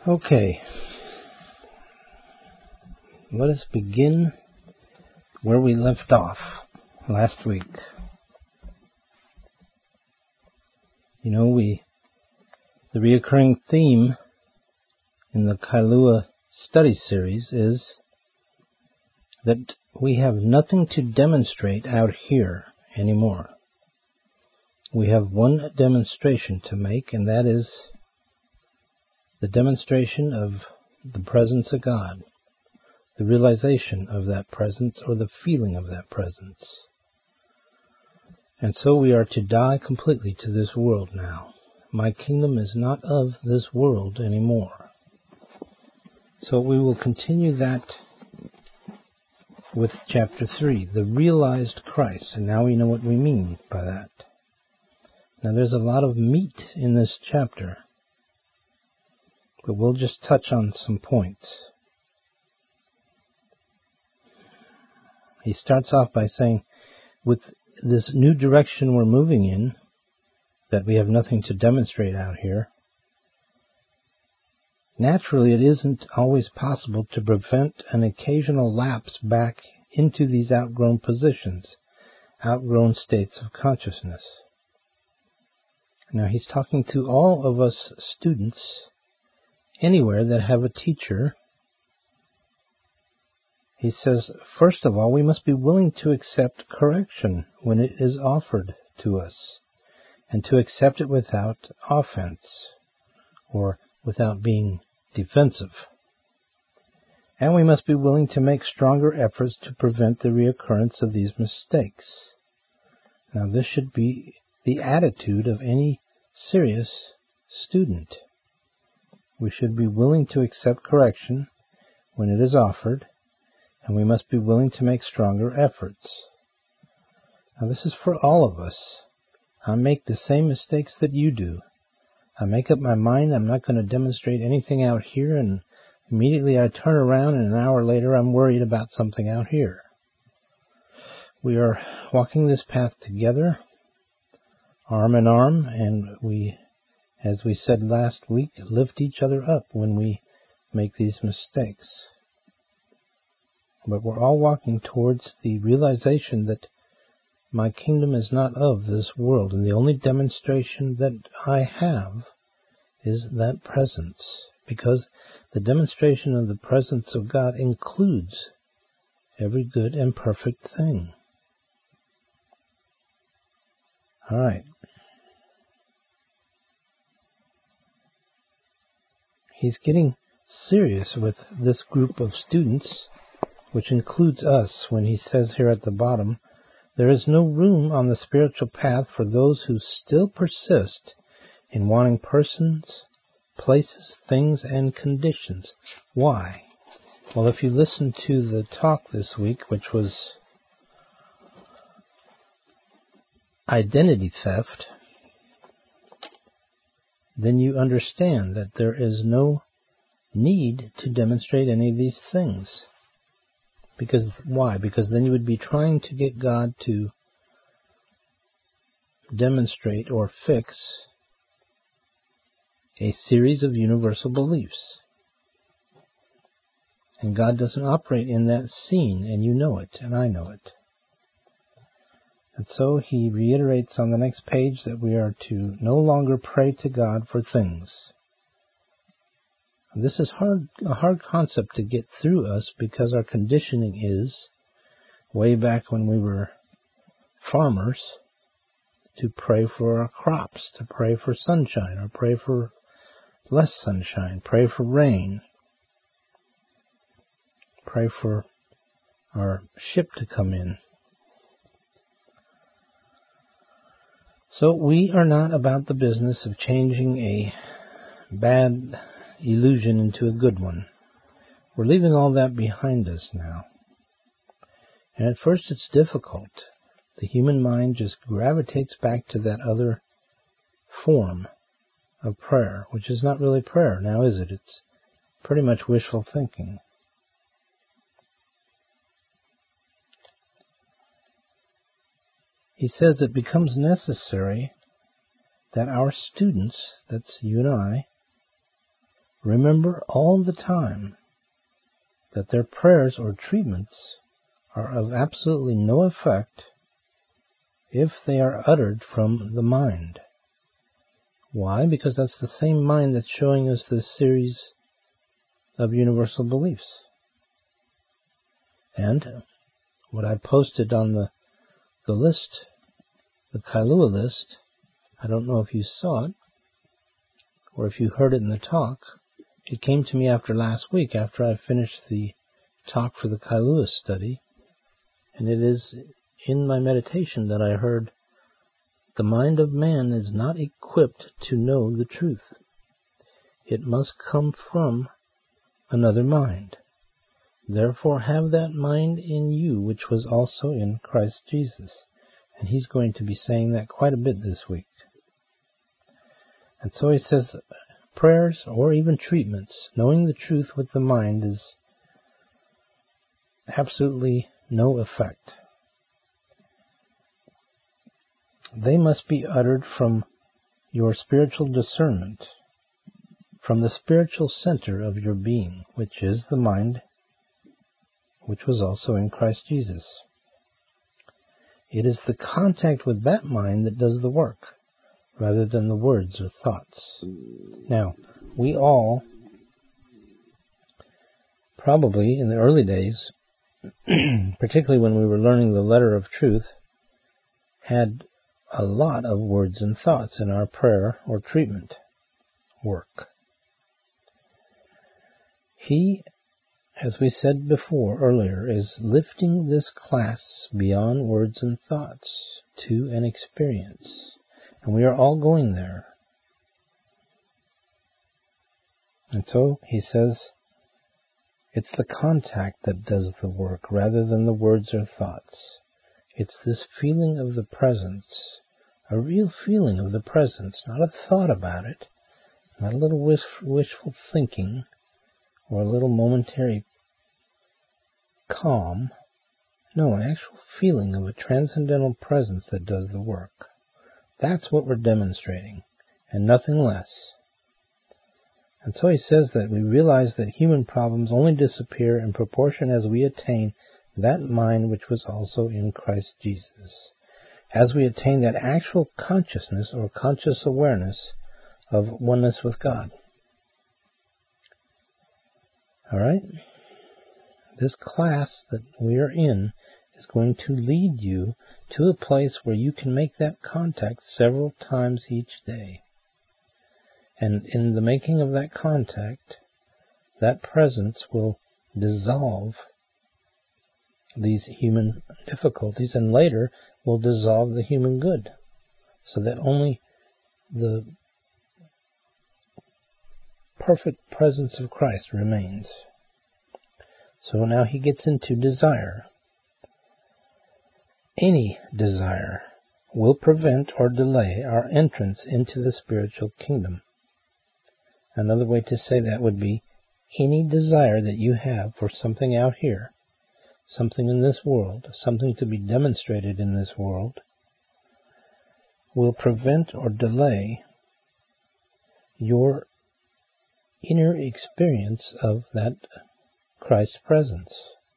Okay, let us begin where we left off last week. The reoccurring theme in the Kailua study series is that we have nothing to demonstrate out here anymore. We have one demonstration to make, and that is the demonstration of the presence of God, the realization of that presence or the feeling of that presence. And so we are to die completely to this world now. My kingdom is not of this world anymore. So we will continue that with chapter 3, the realized Christ. And now we know what we mean by that. Now there's a lot of meat in this chapter, but we'll just touch on some points. He starts off by saying, with this new direction we're moving in, that we have nothing to demonstrate out here, naturally it isn't always possible to prevent an occasional lapse back into these outgrown positions, outgrown states of consciousness. Now he's talking to all of us students anywhere that have a teacher. He says, first of all, we must be willing to accept correction when it is offered to us, and to accept it without offense, or without being defensive. And we must be willing to make stronger efforts to prevent the reoccurrence of these mistakes. Now, this should be the attitude of any serious student. We should be willing to accept correction when it is offered, and we must be willing to make stronger efforts. Now, this is for all of us. I make the same mistakes that you do. I make up my mind I'm not going to demonstrate anything out here, and immediately I turn around and an hour later I'm worried about something out here. We are walking this path together, arm in arm, and we, as we said last week, lift each other up when we make these mistakes. But we're all walking towards the realization that my kingdom is not of this world, and the only demonstration that I have is that presence, because the demonstration of the presence of God includes every good and perfect thing. All right. He's getting serious with this group of students, which includes us, when he says here at the bottom, there is no room on the spiritual path for those who still persist in wanting persons, places, things, and conditions. Why? Well, if you listen to the talk this week, which was identity theft, then you understand that there is no need to demonstrate any of these things. Because why? Because then you would be trying to get God to demonstrate or fix a series of universal beliefs. And God doesn't operate in that scene, and you know it, and I know it. And so he reiterates on the next page that we are to no longer pray to God for things. This is a hard concept to get through us, because our conditioning is, way back when we were farmers, to pray for our crops, to pray for sunshine, or pray for less sunshine, pray for rain, pray for our ship to come in. So we are not about the business of changing a bad illusion into a good one. We're leaving all that behind us now. And at first it's difficult. The human mind just gravitates back to that other form of prayer, which is not really prayer now, is it? It's pretty much wishful thinking. He says it becomes necessary that our students, that's you and I, remember all the time that their prayers or treatments are of absolutely no effect if they are uttered from the mind. Why? Because that's the same mind that's showing us this series of universal beliefs. And what I posted on the list, the Kailua list, I don't know if you saw it or if you heard it in the talk. It came to me after last week, after I finished the talk for the Kailua study, and it is in my meditation that I heard, the mind of man is not equipped to know the truth. It must come from another mind. Therefore have that mind in you which was also in Christ Jesus. And he's going to be saying that quite a bit this week. And so he says, prayers or even treatments, knowing the truth with the mind is absolutely no effect. They must be uttered from your spiritual discernment, from the spiritual center of your being, which is the mind, which was also in Christ Jesus. It is the contact with that mind that does the work, rather than the words or thoughts. Now, we all, probably in the early days, particularly when we were learning the letter of truth, had a lot of words and thoughts in our prayer or treatment work. He, as we said before earlier, is lifting this class beyond words and thoughts to an experience. And we are all going there. And so he says, it's the contact that does the work rather than the words or thoughts. It's this feeling of the presence, a real feeling of the presence, not a thought about it, not a little wishful thinking or a little momentary calm. No, an actual feeling of a transcendental presence that does the work. That's what we're demonstrating, and nothing less. And so he says that we realize that human problems only disappear in proportion as we attain that mind which was also in Christ Jesus, as we attain that actual consciousness or conscious awareness of oneness with God. All right? This class that we are in is going to lead you to a place where you can make that contact several times each day. And in the making of that contact, that presence will dissolve these human difficulties and later will dissolve the human good, so that only the perfect presence of Christ remains. So now he gets into desire. Any desire will prevent or delay our entrance into the spiritual kingdom. Another way to say that would be, any desire that you have for something out here, something in this world, something to be demonstrated in this world, will prevent or delay your inner experience of that Christ's presence.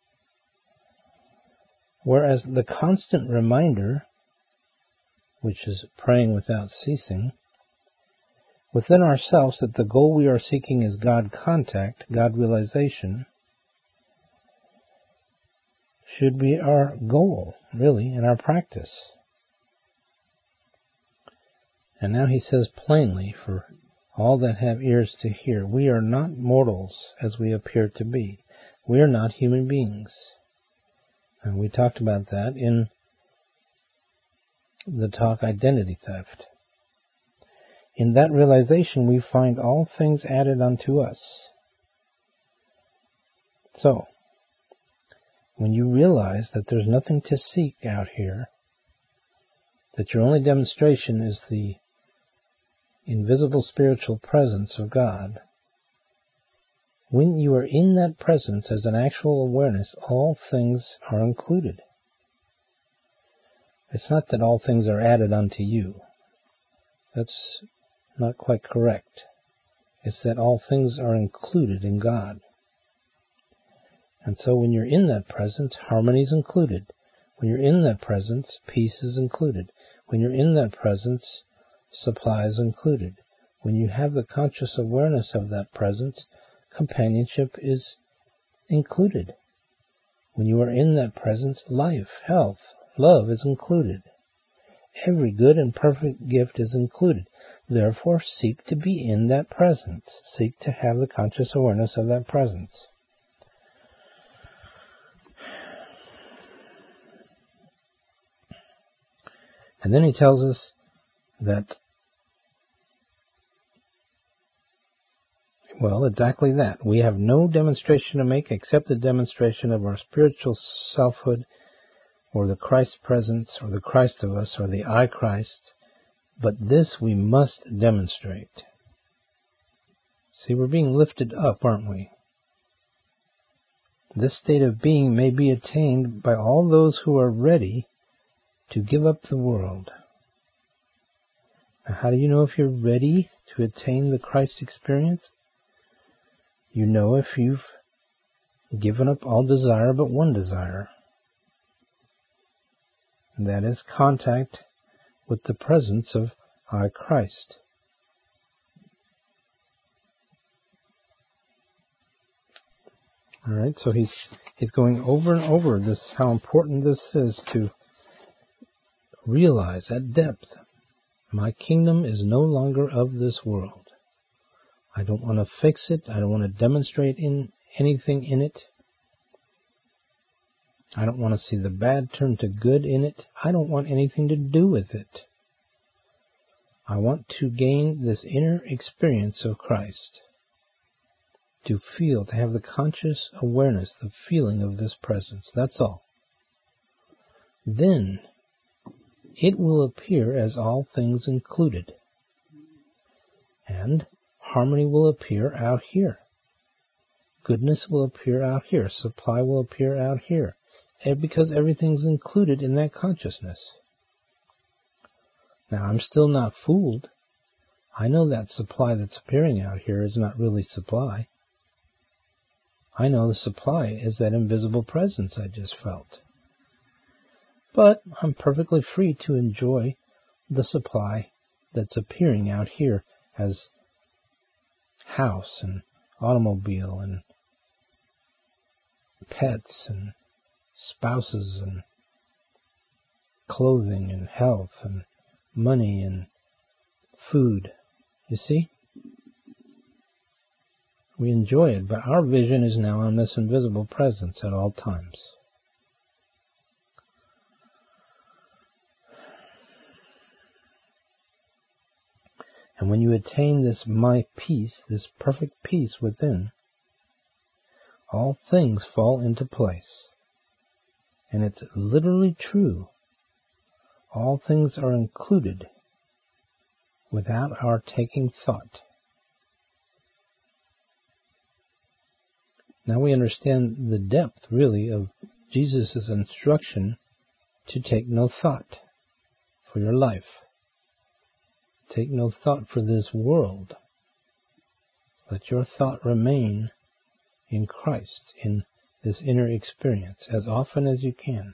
Whereas the constant reminder, which is praying without ceasing, within ourselves that the goal we are seeking is God contact, God realization, should be our goal, really, in our practice. And now he says plainly, for all that have ears to hear, we are not mortals as we appear to be. We are not human beings. And we talked about that in the talk Identity Theft. In that realization, we find all things added unto us. So, when you realize that there's nothing to seek out here, that your only demonstration is the invisible spiritual presence of God, when you are in that presence as an actual awareness, all things are included. It's not that all things are added unto you. That's not quite correct. It's that all things are included in God. And so when you're in that presence, harmony is included. When you're in that presence, peace is included. When you're in that presence, supply is included. When you have the conscious awareness of that presence, companionship is included. When you are in that presence, life, health, love is included. Every good and perfect gift is included. Therefore, seek to be in that presence. Seek to have the conscious awareness of that presence. And then he tells us that, well, exactly that. We have no demonstration to make except the demonstration of our spiritual selfhood, or the Christ presence, or the Christ of us, or the I Christ. But this we must demonstrate. See, we're being lifted up, aren't we? This state of being may be attained by all those who are ready to give up the world. Now, how do you know if you're ready to attain the Christ experience? You know if you've given up all desire but one desire. And that is contact with the presence of I Christ. All right, so he's going over and over this, how important this is to realize at depth, my kingdom is no longer of this world. I don't want to fix it. I don't want to demonstrate anything in it. I don't want to see the bad turn to good in it. I don't want anything to do with it. I want to gain this inner experience of Christ. To feel, to have the conscious awareness, the feeling of this presence. That's all. Then it will appear as all things included. And harmony will appear out here. Goodness will appear out here. Supply will appear out here. Because everything's included in that consciousness. Now, I'm still not fooled. I know that supply that's appearing out here is not really supply. I know the supply is that invisible presence I just felt. But I'm perfectly free to enjoy the supply that's appearing out here as house and automobile and pets and spouses and clothing and health and money and food. You see? We enjoy it, but our vision is now on this invisible presence at all times. And when you attain this my peace, this perfect peace within, all things fall into place. And it's literally true. All things are included without our taking thought. Now we understand the depth, really, of Jesus' instruction to take no thought for your life. Take no thought for this world. Let your thought remain in Christ, in this inner experience, as often as you can.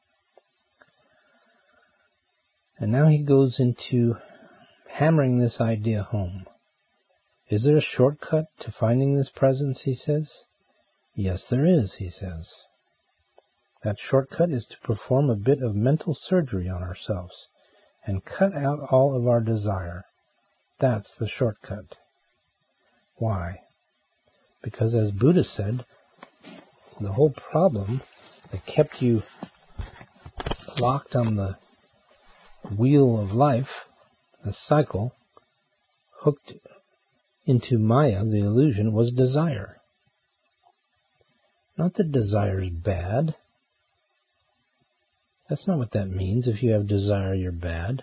And now he goes into hammering this idea home. Is there a shortcut to finding this presence, he says? Yes, there is, he says. That shortcut is to perform a bit of mental surgery on ourselves and cut out all of our desire. That's the shortcut. Why? Because as Buddha said, the whole problem that kept you locked on the wheel of life, the cycle, hooked into Maya, the illusion, was desire. Not that desire is bad. That's not what that means. If you have desire, you're bad.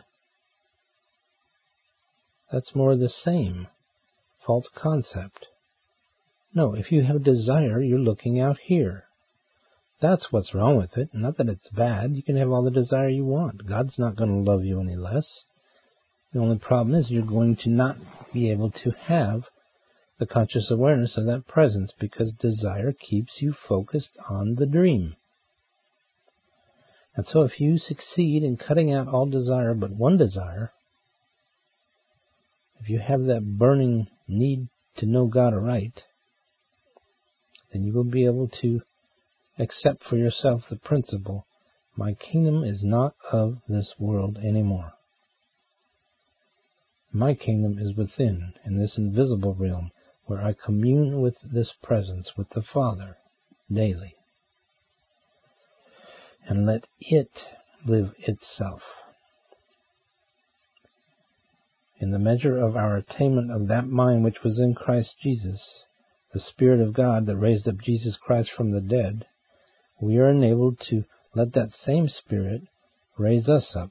That's more the same. False concept. No, if you have desire, you're looking out here. That's what's wrong with it. Not that it's bad. You can have all the desire you want. God's not going to love you any less. The only problem is you're going to not be able to have the conscious awareness of that presence, because desire keeps you focused on the dream. And so if you succeed in cutting out all desire but one desire, if you have that burning need to know God aright, then you will be able to accept for yourself the principle, my kingdom is not of this world anymore. My kingdom is within, in this invisible realm, where I commune with this presence, with the Father, daily. And let it live itself. In the measure of our attainment of that mind which was in Christ Jesus, the Spirit of God that raised up Jesus Christ from the dead, we are enabled to let that same Spirit raise us up.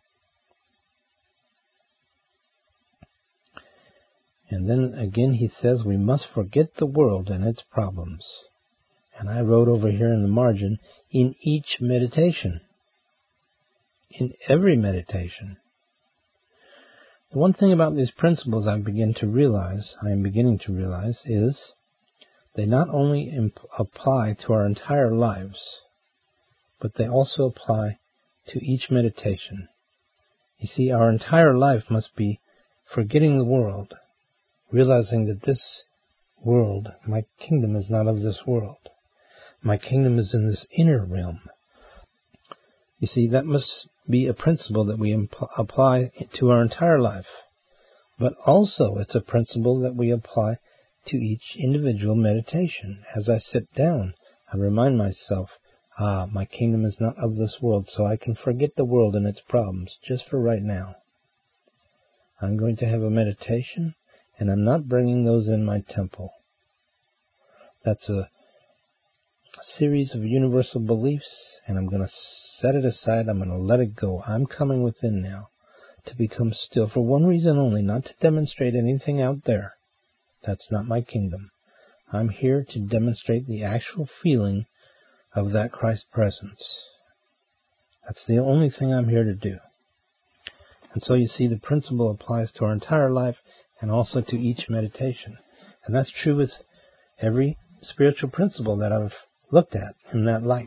And then again he says we must forget the world and its problems. And I wrote over here in the margin, in each meditation. In every meditation. The one thing about these principles I am beginning to realize, is they not only apply to our entire lives, but they also apply to each meditation. You see, our entire life must be forgetting the world, realizing that this world, my kingdom is not of this world. My kingdom is in this inner realm. You see, that must be a principle that we apply to our entire life. But also it's a principle that we apply to each individual meditation. As I sit down, I remind myself, my kingdom is not of this world, so I can forget the world and its problems just for right now. I'm going to have a meditation, and I'm not bringing those in my temple. That's a series of universal beliefs, and I'm going to set it aside. I'm going to let it go. I'm coming within now to become still for one reason only, not to demonstrate anything out there. That's not my kingdom. I'm here to demonstrate the actual feeling of that Christ presence. That's the only thing I'm here to do. And so you see, the principle applies to our entire life and also to each meditation. And that's true with every spiritual principle that I've looked at in that light.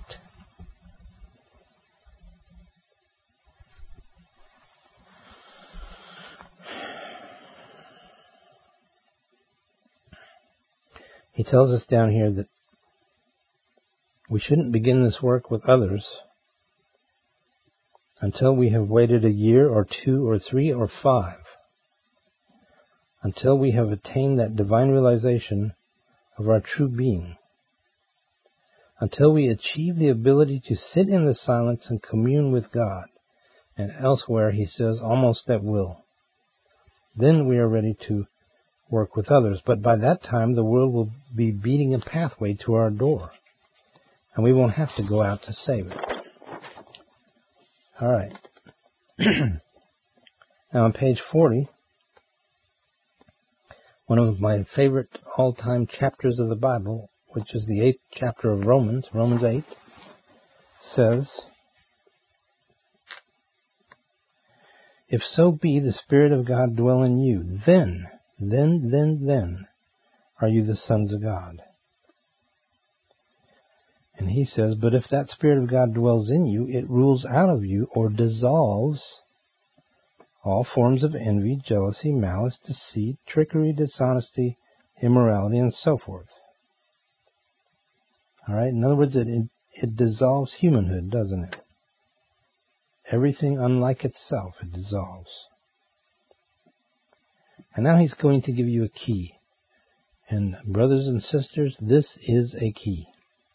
He tells us down here that we shouldn't begin this work with others until we have waited a year or 2 or 3 or 5, until we have attained that divine realization of our true being, until we achieve the ability to sit in the silence and commune with God, and elsewhere, he says, almost at will. Then we are ready to work with others. But by that time, the world will be beating a pathway to our door, and we won't have to go out to save it. All right. Now on page 40, one of my favorite all-time chapters of the Bible, which is the 8th chapter of Romans 8, says, if so be the Spirit of God dwell in you, then are you the sons of God. And he says, but if that Spirit of God dwells in you, it rules out of you or dissolves all forms of envy, jealousy, malice, deceit, trickery, dishonesty, immorality, and so forth. All right. In other words, it dissolves humanhood, doesn't it? Everything unlike itself, it dissolves. And now he's going to give you a key. And brothers and sisters, this is a key.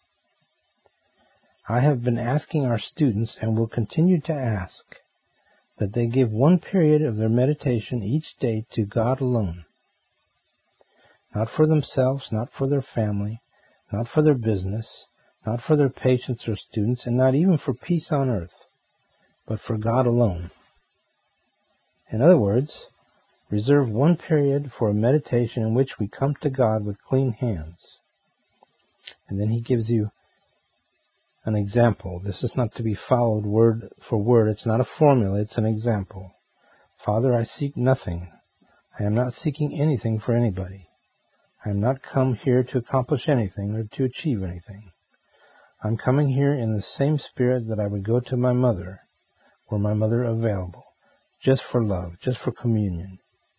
I have been asking our students, and will continue to ask, that they give one period of their meditation each day to God alone. Not for themselves, not for their family, not for their business, not for their patients or students, and not even for peace on earth, but for God alone. In other words, reserve one period for a meditation in which we come to God with clean hands. And then he gives you an example. This is not to be followed word for word. It's not a formula. It's an example. Father, I seek nothing. I am not seeking anything for anybody. I am not come here to accomplish anything or to achieve anything. I'm coming here in the same spirit that I would go to my mother, were my mother available, just for love, just for communion.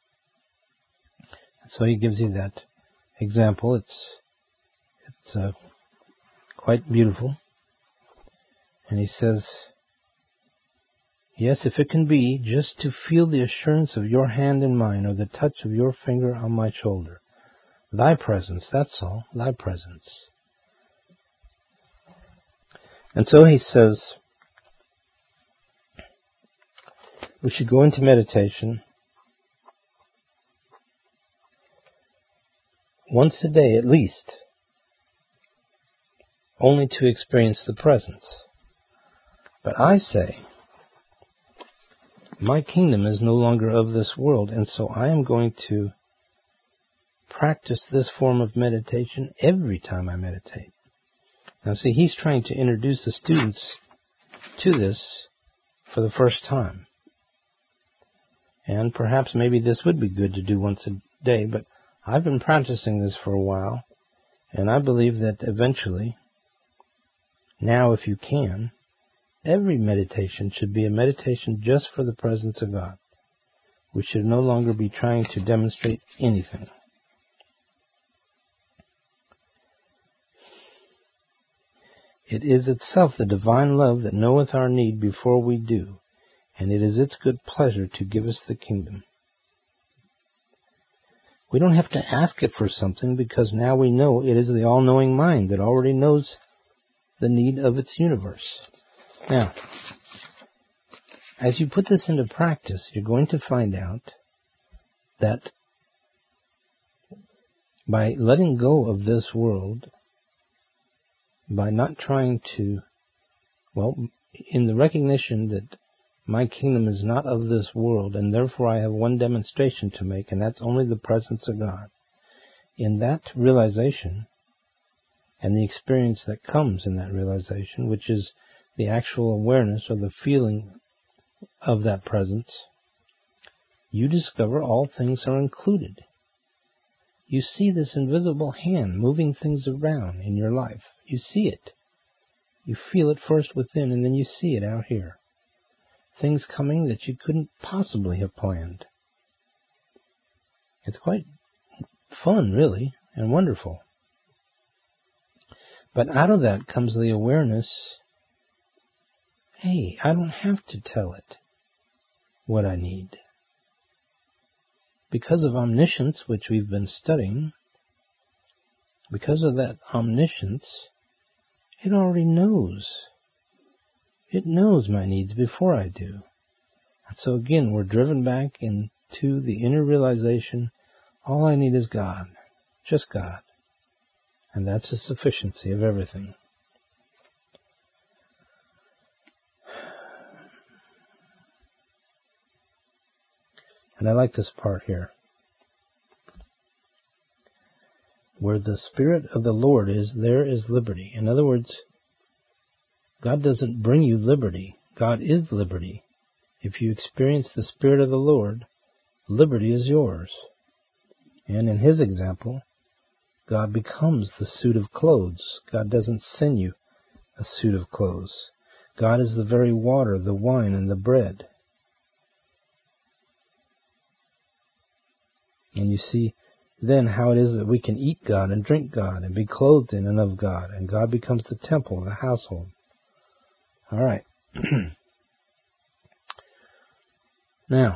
And so he gives you that example. It's quite beautiful. And he says, yes, if it can be, just to feel the assurance of your hand in mine, or the touch of your finger on my shoulder. Thy presence, that's all, thy presence. And so he says, we should go into meditation once a day at least, only to experience the presence. But I say, my kingdom is no longer of this world, and so I am going to practice this form of meditation every time I meditate. Now see, he's trying to introduce the students to this for the first time. And perhaps maybe this would be good to do once a day, but I've been practicing this for a while, and I believe that eventually, now if you can, every meditation should be a meditation just for the presence of God. We should no longer be trying to demonstrate anything. It is itself the divine love that knoweth our need before we do, and it is its good pleasure to give us the kingdom. We don't have to ask it for something, because now we know it is the all-knowing mind that already knows the need of its universe. Now, as you put this into practice, you're going to find out that by letting go of this world, by not trying to, in the recognition that my kingdom is not of this world, and therefore I have one demonstration to make, and that's only the presence of God. In that realization, and the experience that comes in that realization, which is the actual awareness or the feeling of that presence, you discover all things are included. You see this invisible hand moving things around in your life. You see it. You feel it first within, and then you see it out here. Things coming that you couldn't possibly have planned. It's quite fun, really, and wonderful. But out of that comes the awareness, hey, I don't have to tell it what I need. Because of omniscience, which we've been studying, because of that omniscience, it already knows. It knows my needs before I do. And so again, we're driven back into the inner realization, all I need is God, just God. And that's the sufficiency of everything. And I like this part here. Where the Spirit of the Lord is, there is liberty. In other words, God doesn't bring you liberty. God is liberty. If you experience the Spirit of the Lord, liberty is yours. And in his example, God becomes the suit of clothes. God doesn't send you a suit of clothes. God is the very water, the wine, and the bread. And you see then how it is that we can eat God and drink God and be clothed in and of God. And God becomes the temple of the household. All right. Now,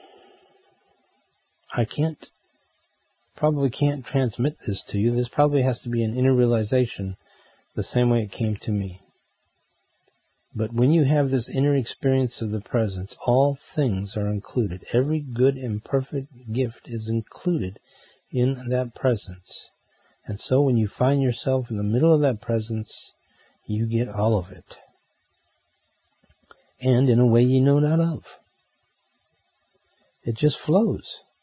I probably can't transmit this to you. This probably has to be an inner realization the same way it came to me. But when you have this inner experience of the presence, all things are included. Every good and perfect gift is included in that presence. And so when you find yourself in the middle of that presence, you get all of it. And in a way you know not of. It just flows.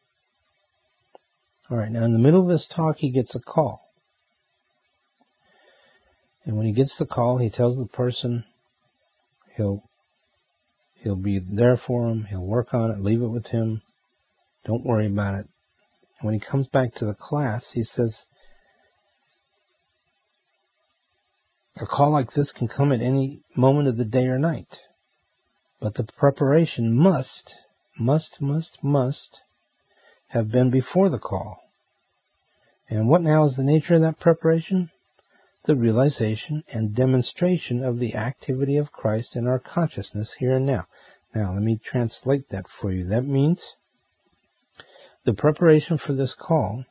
All right, now in the middle of this talk, he gets a call. And when he gets the call, he tells the person he'll be there for him. He'll work on it, leave it with him. Don't worry about it. When he comes back to the class, he says, a call like this can come at any moment of the day or night. But the preparation must have been before the call. And what now is the nature of that preparation? The realization and demonstration of the activity of Christ in our consciousness here and now. Now, let me translate that for you. That means the preparation for this call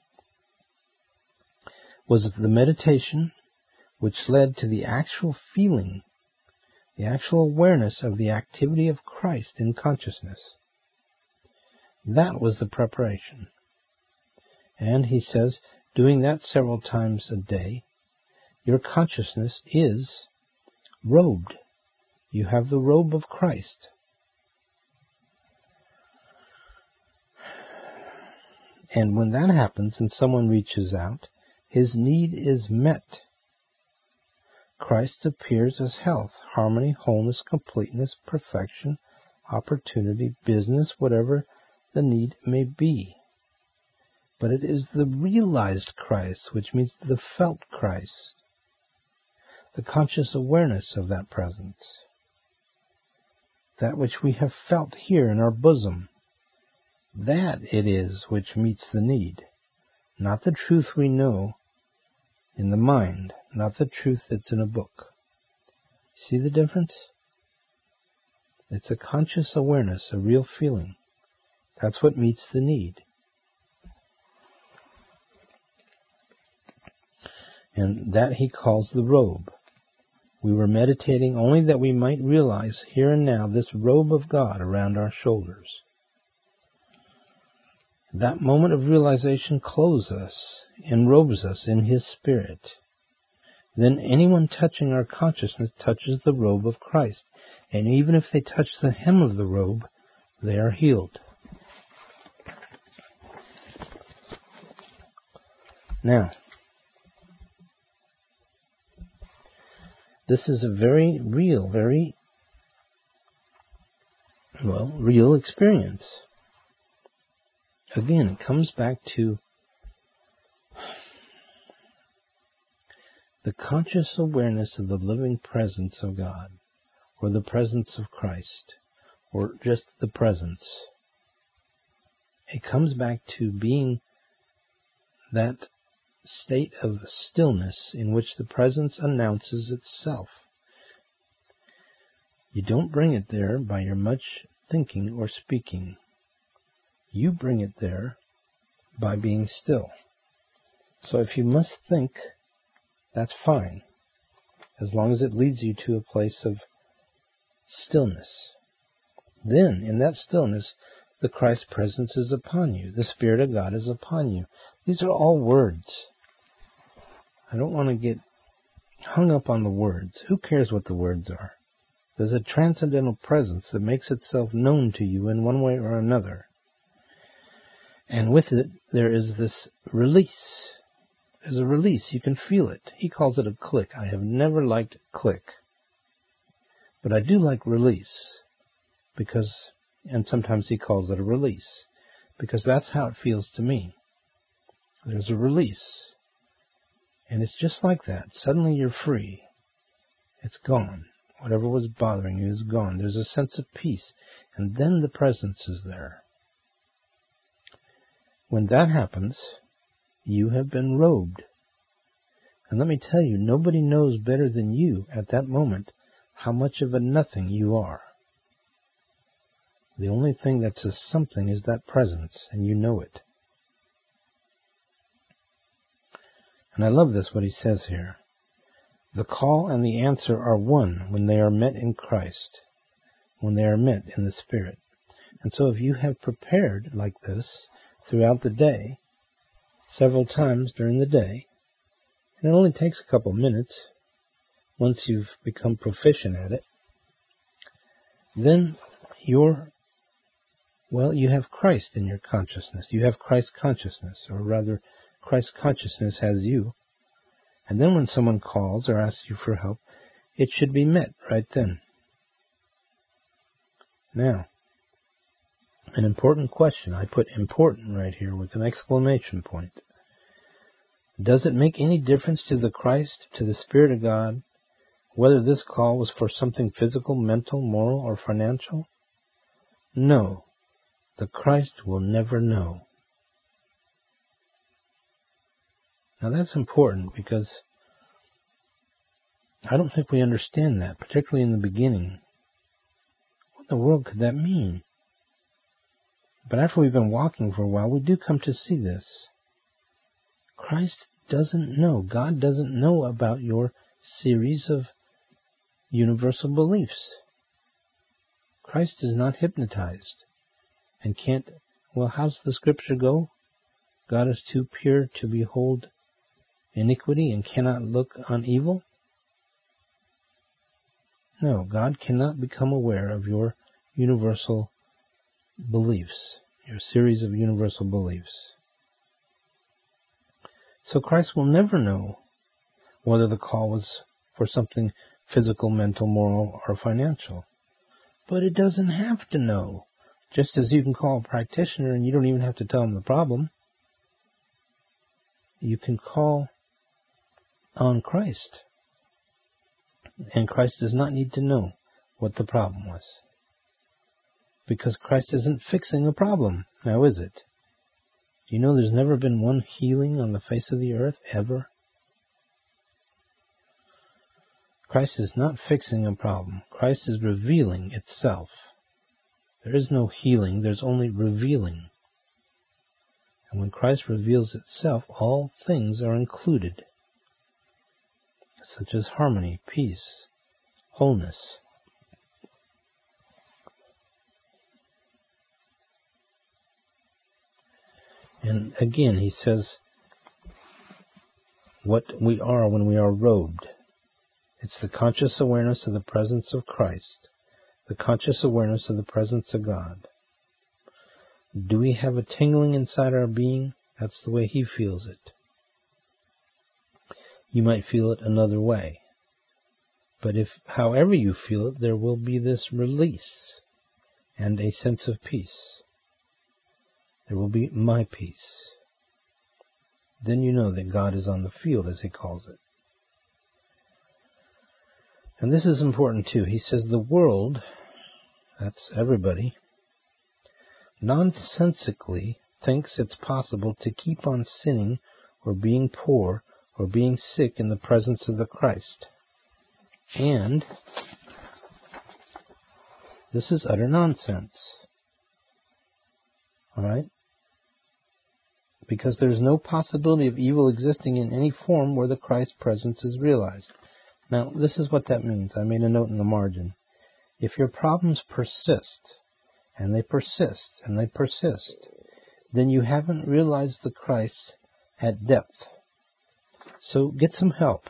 was the meditation which led to the actual feeling, the actual awareness of the activity of Christ in consciousness. That was the preparation. And he says, doing that several times a day, your consciousness is robed. You have the robe of Christ. And when that happens and someone reaches out, his need is met. Christ appears as health, harmony, wholeness, completeness, perfection, opportunity, business, whatever the need may be. But it is the realized Christ, which means the felt Christ, the conscious awareness of that presence, that which we have felt here in our bosom. That it is which meets the need, not the truth we know in the mind, not the truth that's in a book. See the difference? It's a conscious awareness, a real feeling. That's what meets the need. And that he calls the robe. We were meditating only that we might realize here and now this robe of God around our shoulders. That moment of realization clothes us, enrobes us in his spirit. Then anyone touching our consciousness touches the robe of Christ. And even if they touch the hem of the robe, they are healed. Now, this is a very real, real experience. Again, it comes back to the conscious awareness of the living presence of God, or the presence of Christ, or just the presence. It comes back to being that state of stillness in which the presence announces itself. You don't bring it there by your much thinking or speaking. You bring it there by being still. So if you must think, that's fine, as long as it leads you to a place of stillness. Then, in that stillness, the Christ presence is upon you. The Spirit of God is upon you. These are all words. I don't want to get hung up on the words. Who cares what the words are? There's a transcendental presence that makes itself known to you in one way or another. And with it, there is this release. There's a release. You can feel it. He calls it a click. I have never liked click. But I do like release. And sometimes he calls it a release. Because that's how it feels to me. There's a release. And it's just like that. Suddenly you're free. It's gone. Whatever was bothering you is gone. There's a sense of peace. And then the presence is there. When that happens, you have been robed. And let me tell you, nobody knows better than you at that moment how much of a nothing you are. The only thing that's a something is that presence, and you know it. And I love this, what he says here. The call and the answer are one when they are met in Christ, when they are met in the Spirit. And so if you have prepared like this throughout the day, several times during the day, and it only takes a couple minutes once you've become proficient at it, then you have Christ in your consciousness. You have Christ consciousness, or rather, Christ consciousness has you. And then when someone calls or asks you for help, it should be met right then. Now, An important question. I put important right here with an exclamation point. Does it make any difference to the Christ, to the Spirit of God, whether this call was for something physical, mental, moral, or financial? No. The Christ will never know. Now that's important because I don't think we understand that, particularly in the beginning. What in the world could that mean? But after we've been walking for a while, we do come to see this. Christ doesn't know. God doesn't know about your series of universal beliefs. Christ is not hypnotized and can't, well, how's the scripture go? God is too pure to behold iniquity and cannot look on evil? No, God cannot become aware of your universal beliefs, your series of universal beliefs. So Christ will never know whether the call was for something physical, mental, moral, or financial. But it doesn't have to know. Just as you can call a practitioner and you don't even have to tell them the problem. You can call on Christ. And Christ does not need to know what the problem was. Because Christ isn't fixing a problem, now is it? Do you know there's never been one healing on the face of the earth, ever? Christ is not fixing a problem. Christ is revealing itself. There is no healing, there's only revealing. And when Christ reveals itself, all things are included, such as harmony, peace, wholeness. And again, he says what we are when we are robed. It's the conscious awareness of the presence of Christ, the conscious awareness of the presence of God. Do we have a tingling inside our being? That's the way he feels it. You might feel it another way. But if, however you feel it, there will be this release and a sense of peace. There will be my peace. Then you know that God is on the field, as he calls it. And this is important too. He says the world, that's everybody, nonsensically thinks it's possible to keep on sinning or being poor or being sick in the presence of the Christ. And this is utter nonsense. Alright? Because there's no possibility of evil existing in any form where the Christ presence is realized. Now, this is what that means. I made a note in the margin. If your problems persist, and they persist, and they persist, then you haven't realized the Christ at depth. So get some help.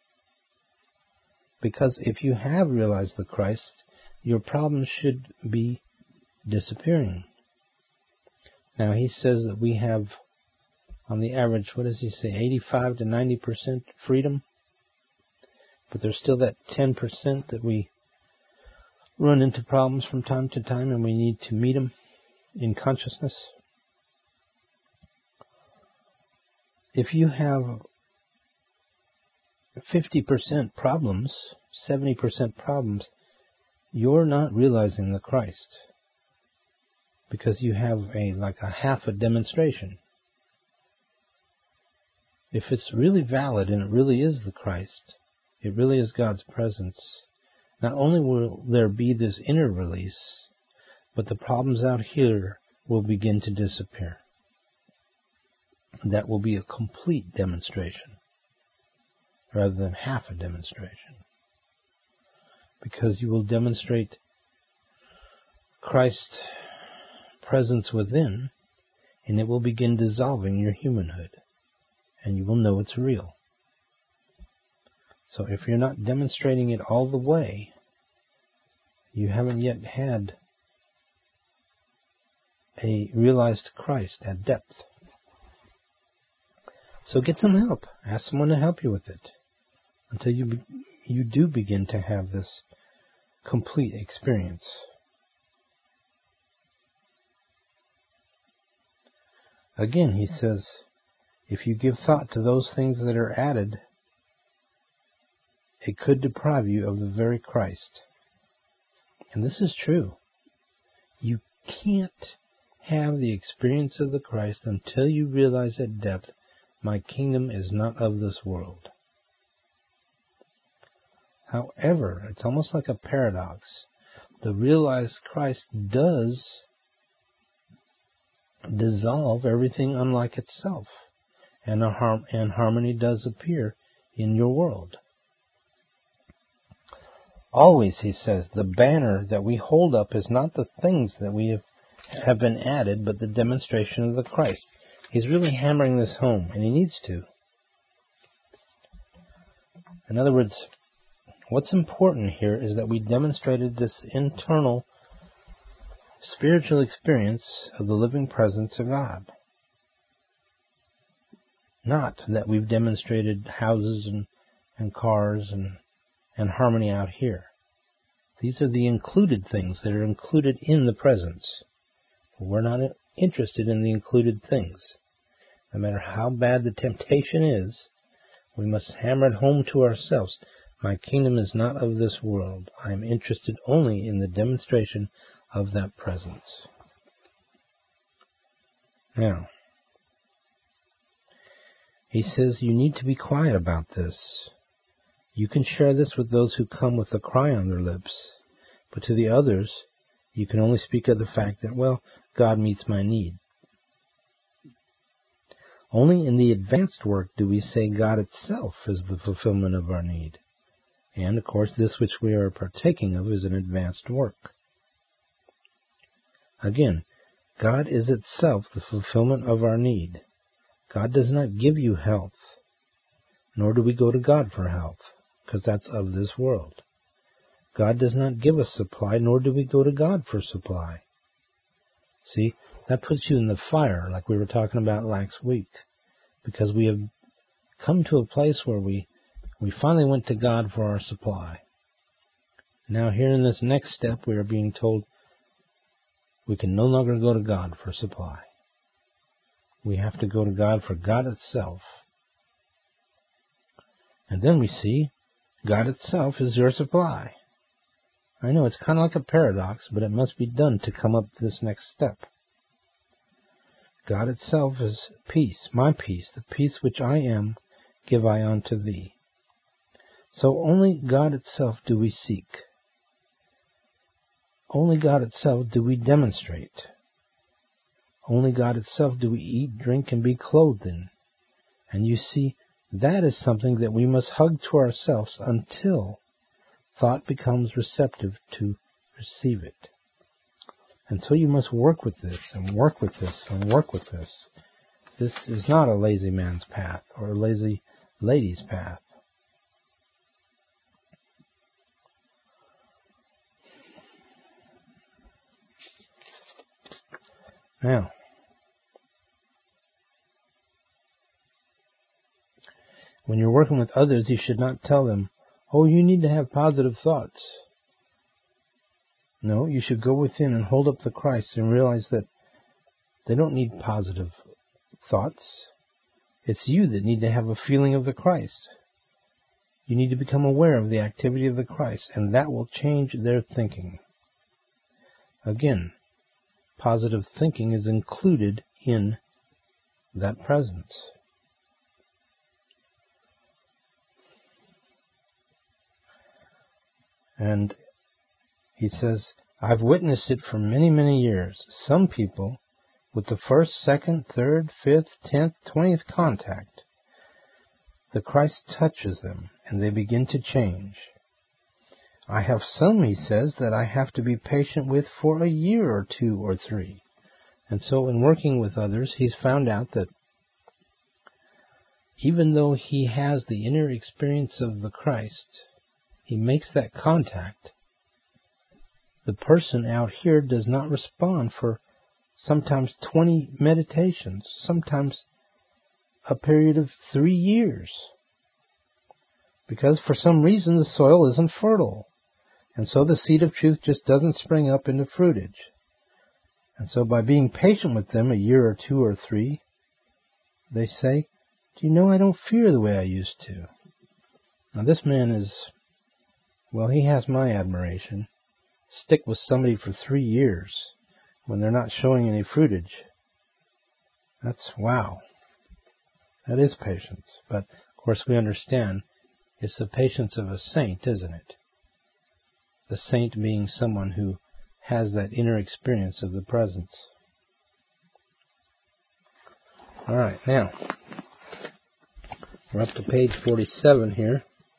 Because if you have realized the Christ, your problems should be disappearing. Now, he says that we have, on the average, what does he say, 85 to 90% freedom? But there's still that 10% that we run into problems from time to time, and we need to meet them in consciousness. If you have 50% problems, 70% problems, you're not realizing the Christ. Because you have like a half a demonstration. If it's really valid and it really is the Christ, it really is God's presence, not only will there be this inner release, but the problems out here will begin to disappear. That will be a complete demonstration, rather than half a demonstration. Because you will demonstrate Christ's presence within, and it will begin dissolving your humanhood, and you will know it's real. So if you're not demonstrating it all the way, you haven't yet had a realized Christ at depth. So get some help. Ask someone to help you with it until you do begin to have this complete experience. Again, he says, if you give thought to those things that are added, it could deprive you of the very Christ. And this is true. You can't have the experience of the Christ until you realize at depth, my kingdom is not of this world. However, it's almost like a paradox. The realized Christ does dissolve everything unlike itself, and harmony does appear in your world. Always, he says, the banner that we hold up is not the things that we have been added, but the demonstration of the Christ. He's really hammering this home, and he needs to. In other words, what's important here is that we demonstrated this internal spiritual experience of the living presence of God. Not that we've demonstrated houses and cars and harmony out here. These are the included things that are included in the presence. We're not interested in the included things. No matter how bad the temptation is, we must hammer it home to ourselves. My kingdom is not of this world. I am interested only in the demonstration of that presence. Now, he says you need to be quiet about this. You can share this with those who come with a cry on their lips, but to the others, you can only speak of the fact that, well, God meets my need. Only in the advanced work do we say God itself is the fulfillment of our need. And, of course, this which we are partaking of is an advanced work. Again, God is itself the fulfillment of our need. God does not give you health, nor do we go to God for health, because that's of this world. God does not give us supply, nor do we go to God for supply. See, that puts you in the fire, like we were talking about last week, because we have come to a place where we finally went to God for our supply. Now here in this next step, we are being told we can no longer go to God for supply. We have to go to God for God itself. And then we see God itself is your supply. I know it's kind of like a paradox, but it must be done to come up to this next step. God itself is peace, my peace, the peace which I am, give I unto thee. So only God itself do we seek. Only God itself do we demonstrate. Only God itself do we eat, drink, and be clothed in. And you see, that is something that we must hug to ourselves until thought becomes receptive to receive it. And so you must work with this, and work with this, and work with this. This is not a lazy man's path, or a lazy lady's path. Now, when you're working with others, you should not tell them, oh, you need to have positive thoughts. No, you should go within and hold up the Christ and realize that they don't need positive thoughts. It's you that need to have a feeling of the Christ. You need to become aware of the activity of the Christ, and that will change their thinking. Again, positive thinking is included in that presence. And he says, I've witnessed it for many, many years. Some people, with the first, second, third, fifth, 10th, 20th contact, the Christ touches them and they begin to change. I have some, he says, that I have to be patient with for a year or 2 or 3. And so in working with others, he's found out that even though he has the inner experience of the Christ, he makes that contact. The person out here does not respond for sometimes 20 meditations, sometimes a period of 3 years. Because for some reason the soil isn't fertile. And so the seed of truth just doesn't spring up into fruitage. And so by being patient with them a year or 2 or 3, they say, "Do you know I don't fear the way I used to?" Now this man is, well, he has my admiration. Stick with somebody for 3 years when they're not showing any fruitage. That's wow. That is patience. But, of course, we understand it's the patience of a saint, isn't it? The saint being someone who has that inner experience of the presence. All right, now, we're up to page 47 here.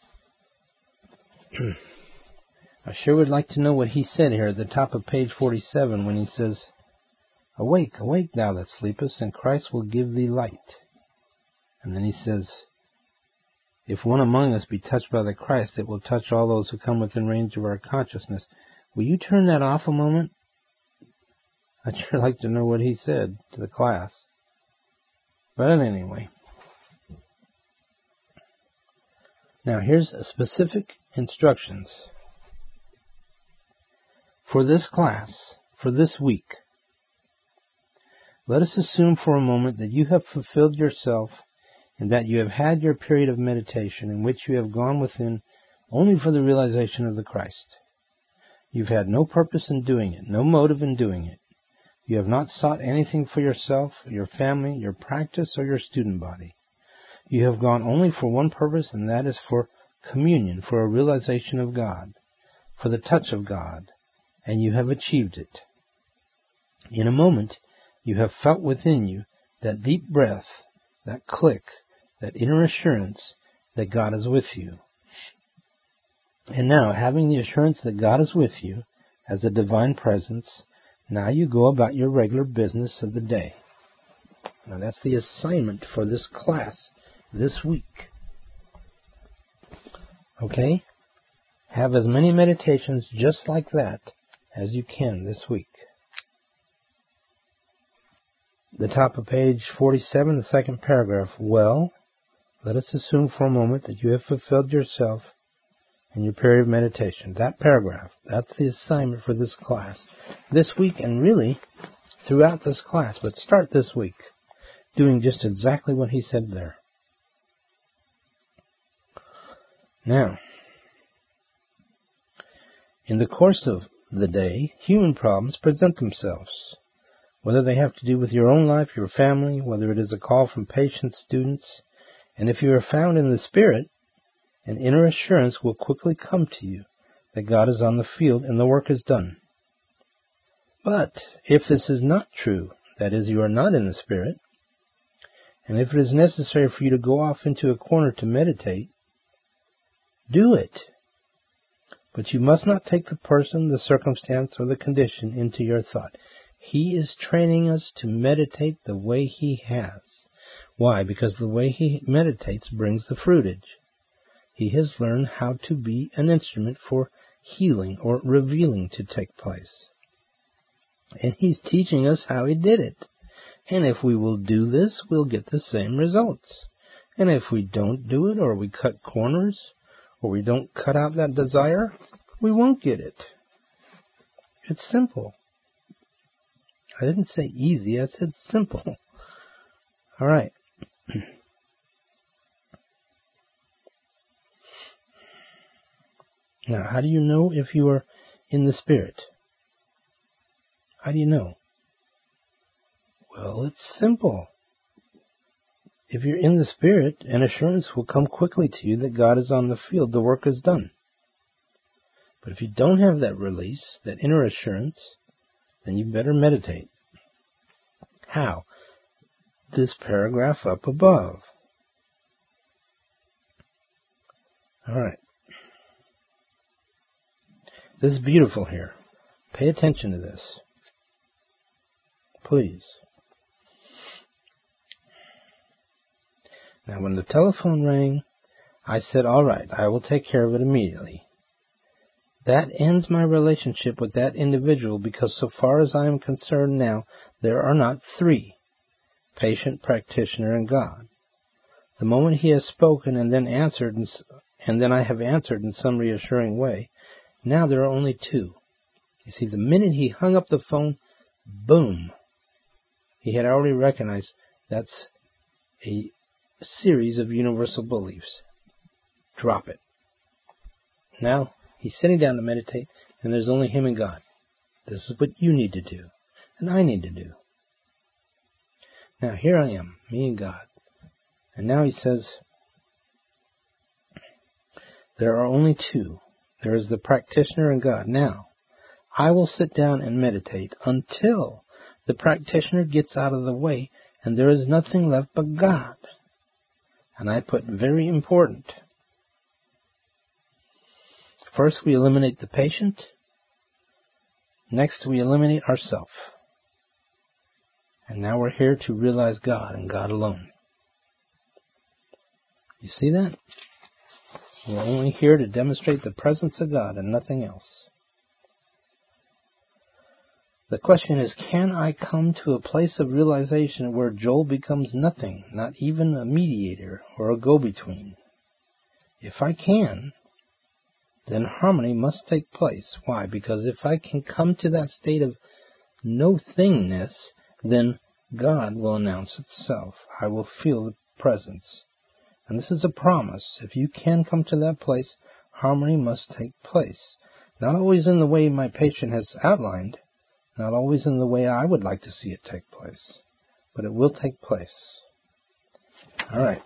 I sure would like to know what he said here at the top of page 47 when he says, "Awake, awake, thou that sleepest, and Christ will give thee light." And then he says, "If one among us be touched by the Christ, it will touch all those who come within range of our consciousness." Will you turn that off a moment? I'd sure like to know what he said to the class. But anyway. Now here's specific instructions for this class, for this week. Let us assume for a moment that you have fulfilled yourself and that you have had your period of meditation in which you have gone within only for the realization of the Christ. You've had no purpose in doing it, no motive in doing it. You have not sought anything for yourself, your family, your practice, or your student body. You have gone only for one purpose, and that is for communion, for a realization of God, for the touch of God, and you have achieved it. In a moment, you have felt within you that deep breath, that click, that inner assurance that God is with you. And now, having the assurance that God is with you as a divine presence, now you go about your regular business of the day. Now that's the assignment for this class this week. Okay? Have as many meditations just like that as you can this week. The top of page 47, the second paragraph. Well, let us assume for a moment that you have fulfilled yourself in your period of meditation. That paragraph, that's the assignment for this class this week, and really throughout this class. But start this week doing just exactly what he said there. Now, in the course of the day, human problems present themselves, whether they have to do with your own life, your family, whether it is a call from patients, students, and if you are found in the Spirit, an inner assurance will quickly come to you that God is on the field and the work is done. But if this is not true, that is, you are not in the Spirit, and if it is necessary for you to go off into a corner to meditate, do it. But you must not take the person, the circumstance, or the condition into your thought. He is training us to meditate the way He has. Why? Because the way He meditates brings the fruitage. He has learned how to be an instrument for healing or revealing to take place. And He's teaching us how He did it. And if we will do this, we'll get the same results. And if we don't do it, or we cut corners, or we don't cut out that desire, we won't get it. It's simple. I didn't say easy, I said simple. All right. Now, how do you know if you are in the Spirit? How do you know? Well, it's simple. If you're in the Spirit, an assurance will come quickly to you that God is on the field, the work is done. But if you don't have that release, that inner assurance, then you better meditate. How? This paragraph up above. All right. This is beautiful here. Pay attention to this. Please. Now, when the telephone rang, I said, all right, I will take care of it immediately. That ends my relationship with that individual because so far as I am concerned now, there are not three, patient, practitioner, and God. The moment he has spoken and then answered, and then I have answered in some reassuring way, now there are only two. You see, the minute he hung up the phone, boom, he had already recognized that's a series of universal beliefs. Drop it. Now, he's sitting down to meditate, and there's only him and God. This is what you need to do, and I need to do. Now, here I am, me and God. And now he says, there are only two. There is the practitioner and God. Now, I will sit down and meditate until the practitioner gets out of the way and there is nothing left but God. And I put very important. First, we eliminate the patient. Next, we eliminate ourselves. And now we're here to realize God and God alone. You see that? We're only here to demonstrate the presence of God and nothing else. The question is, can I come to a place of realization where Joel becomes nothing, not even a mediator or a go-between? If I can, then harmony must take place. Why? Because if I can come to that state of no-thingness, then God will announce itself. I will feel the presence. And this is a promise. If you can come to that place, harmony must take place. Not always in the way my patient has outlined, not always in the way I would like to see it take place, but it will take place. All right.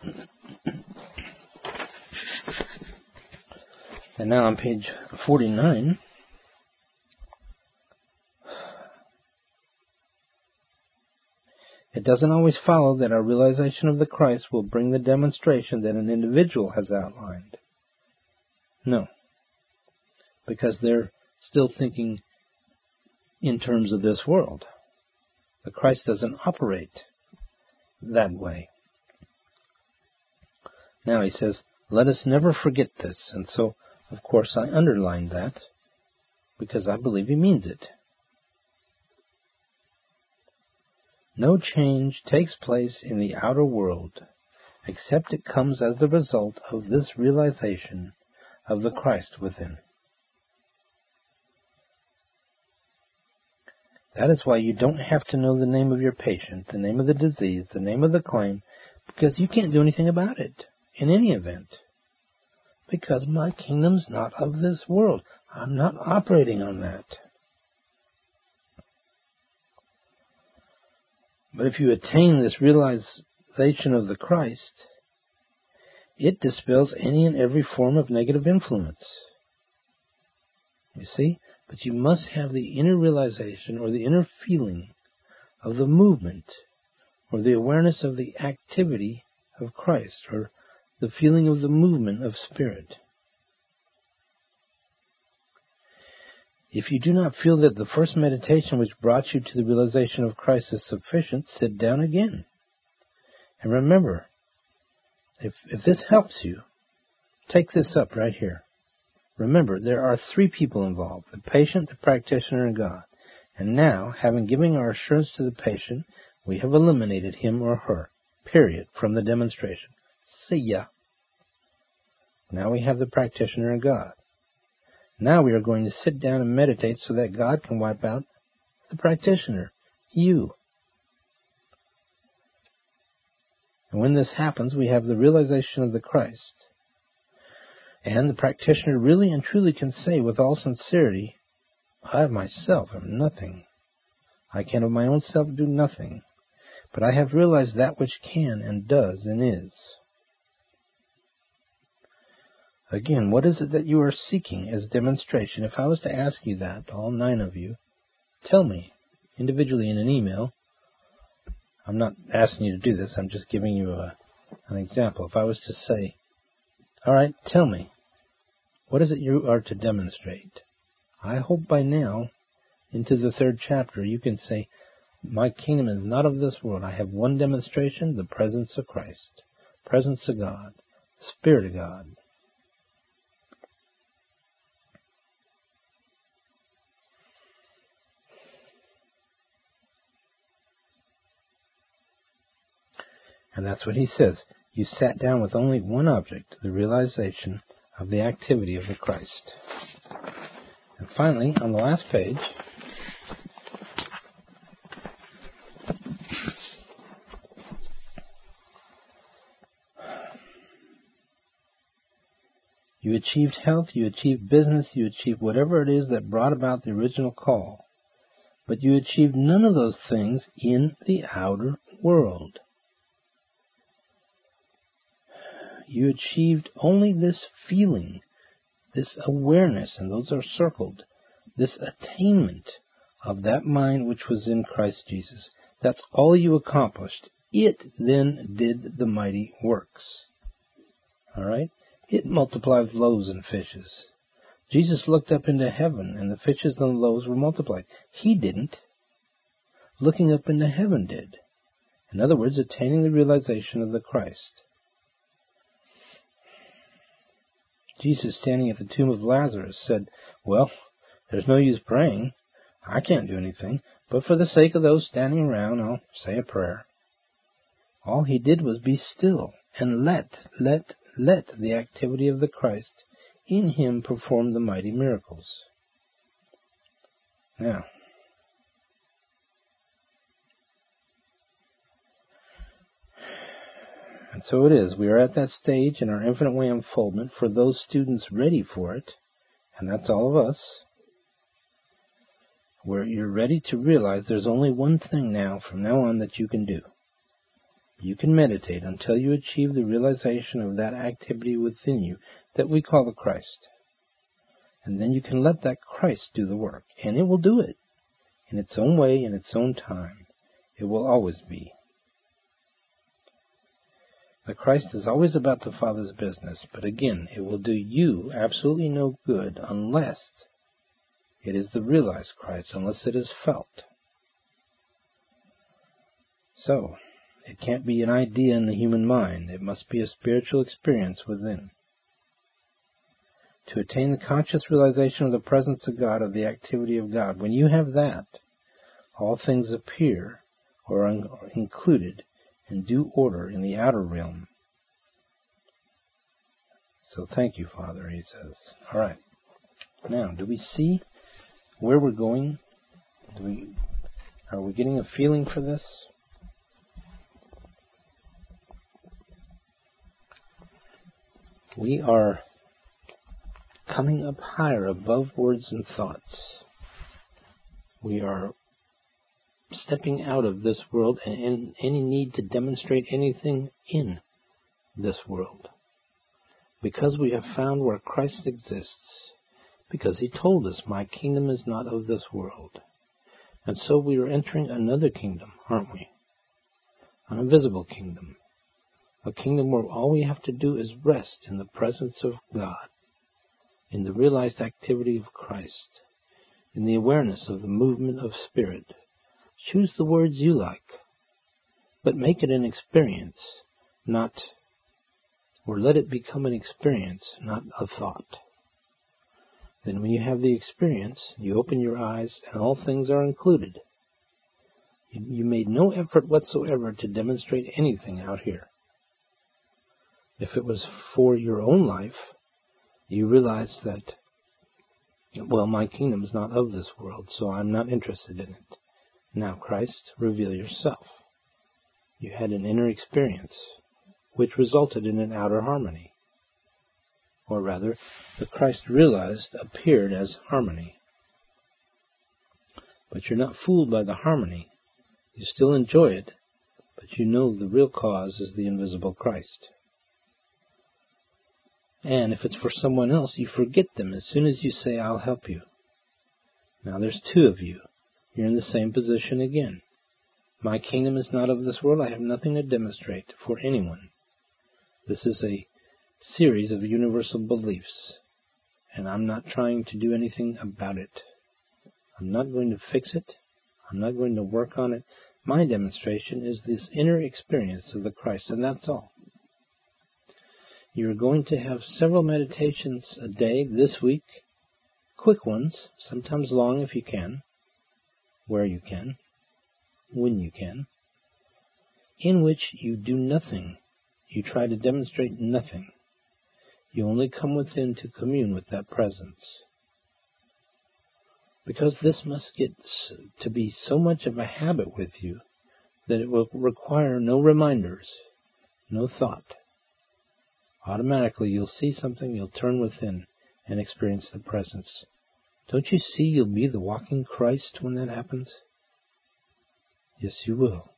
And now on page 49, it doesn't always follow that our realization of the Christ will bring the demonstration that an individual has outlined. No, because they're still thinking in terms of this world. The Christ doesn't operate that way. Now he says, let us never forget this. And so, of course, I underlined that because I believe he means it. No change takes place in the outer world except it comes as the result of this realization of the Christ within. That is why you don't have to know the name of your patient, the name of the disease, the name of the claim, because you can't do anything about it in any event. Because my kingdom's not of this world. I'm not operating on that. But if you attain this realization of the Christ, it dispels any and every form of negative influence. You see? But you must have the inner realization or the inner feeling of the movement or the awareness of the activity of Christ or the feeling of the movement of Spirit. If you do not feel that the first meditation which brought you to the realization of Christ is sufficient, sit down again. And remember, if this helps you, take this up right here. Remember, there are three people involved, the patient, the practitioner, and God. And now, having given our assurance to the patient, we have eliminated him or her, period, from the demonstration. See ya. Now we have the practitioner and God. Now we are going to sit down and meditate so that God can wipe out the practitioner, you. And when this happens, we have the realization of the Christ. And the practitioner really and truly can say with all sincerity, I myself am nothing. I can of my own self do nothing. But I have realized that which can and does and is. Again, what is it that you are seeking as demonstration? If I was to ask you that, all 9 of you, tell me individually in an email. I'm not asking you to do this. I'm just giving you an example. If I was to say, all right, tell me, what is it you are to demonstrate? I hope by now, into the 3rd chapter, you can say, my kingdom is not of this world. I have one demonstration, the presence of Christ, presence of God, the Spirit of God. And that's what he says. You sat down with only one object, the realization of the activity of the Christ. And finally, on the last page, You achieved health, you achieved business, you achieved whatever it is that brought about the original call. But you achieved none of those things in the outer world. You achieved only this feeling, this awareness, and those are circled, this attainment of that mind which was in Christ Jesus. That's all you accomplished. It then did the mighty works. All right? It multiplied loaves and fishes. Jesus looked up into heaven, and the fishes and the loaves were multiplied. He didn't. Looking up into heaven did. In other words, attaining the realization of the Christ. Jesus, standing at the tomb of Lazarus, said, well, there's no use praying. I can't do anything, but for the sake of those standing around, I'll say a prayer. All he did was be still and let the activity of the Christ in him perform the mighty miracles. Now, and so it is. We are at that stage in our infinite way unfoldment for those students ready for it, and that's all of us, where you're ready to realize there's only one thing now, from now on, that you can do. You can meditate until you achieve the realization of that activity within you that we call the Christ. And then you can let that Christ do the work, and it will do it in its own way, in its own time. It will always be. The Christ is always about the Father's business, but again, it will do you absolutely no good unless it is the realized Christ, unless it is felt. So, it can't be an idea in the human mind. It must be a spiritual experience within. To attain the conscious realization of the presence of God, of the activity of God, when you have that, all things appear or are included in due order in the outer realm. So thank you, Father, he says. All right. Now, do we see where we're going? Are we getting a feeling for this? We are coming up higher above words and thoughts. We are stepping out of this world and any need to demonstrate anything in this world. Because we have found where Christ exists, because he told us, my kingdom is not of this world. And so we are entering another kingdom, aren't we? An invisible kingdom. A kingdom where all we have to do is rest in the presence of God, in the realized activity of Christ, in the awareness of the movement of Spirit. Choose the words you like, but make it an experience, or let it become an experience, not a thought. Then when you have the experience, you open your eyes and all things are included. You made no effort whatsoever to demonstrate anything out here. If it was for your own life, you realize that, well, my kingdom is not of this world, so I'm not interested in it. Now, Christ, reveal yourself. You had an inner experience, which resulted in an outer harmony. Or rather, the Christ realized appeared as harmony. But you're not fooled by the harmony. You still enjoy it, but you know the real cause is the invisible Christ. And if it's for someone else, you forget them as soon as you say, I'll help you. Now there's two of you. You're in the same position again. My kingdom is not of this world. I have nothing to demonstrate for anyone. This is a series of universal beliefs, and I'm not trying to do anything about it. I'm not going to fix it. I'm not going to work on it. My demonstration is this inner experience of the Christ, and that's all. You're going to have several meditations a day this week, quick ones, sometimes long if you can, where you can, when you can, in which you do nothing. You try to demonstrate nothing. You only come within to commune with that presence. Because this must get to be so much of a habit with you that it will require no reminders, no thought. Automatically, you'll see something, you'll turn within and experience the presence. Don't you see you'll be the walking Christ when that happens? Yes, you will.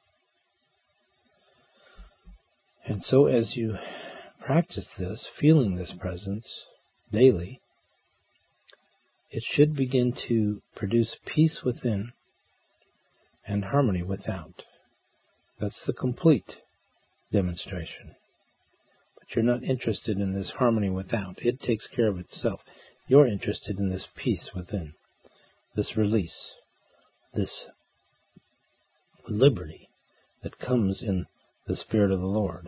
And so as you practice this, feeling this presence daily, it should begin to produce peace within and harmony without. That's the complete demonstration. But you're not interested in this harmony without. It takes care of itself. You're interested in this peace within, this release, this liberty that comes in the Spirit of the Lord.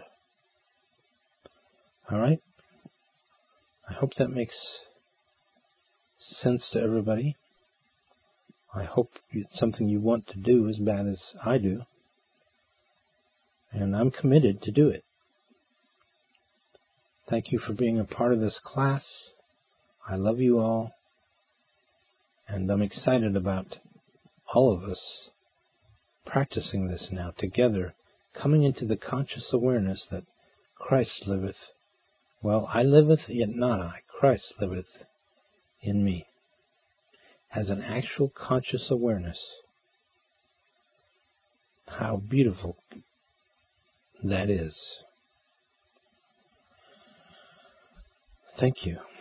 All right? I hope that makes sense to everybody. I hope it's something you want to do as bad as I do. And I'm committed to do it. Thank you for being a part of this class. I love you all. And I'm excited about all of us practicing this now together, coming into the conscious awareness that Christ liveth. Well, I liveth, yet not I. Christ liveth in me. As an actual conscious awareness. How beautiful that is. Thank you.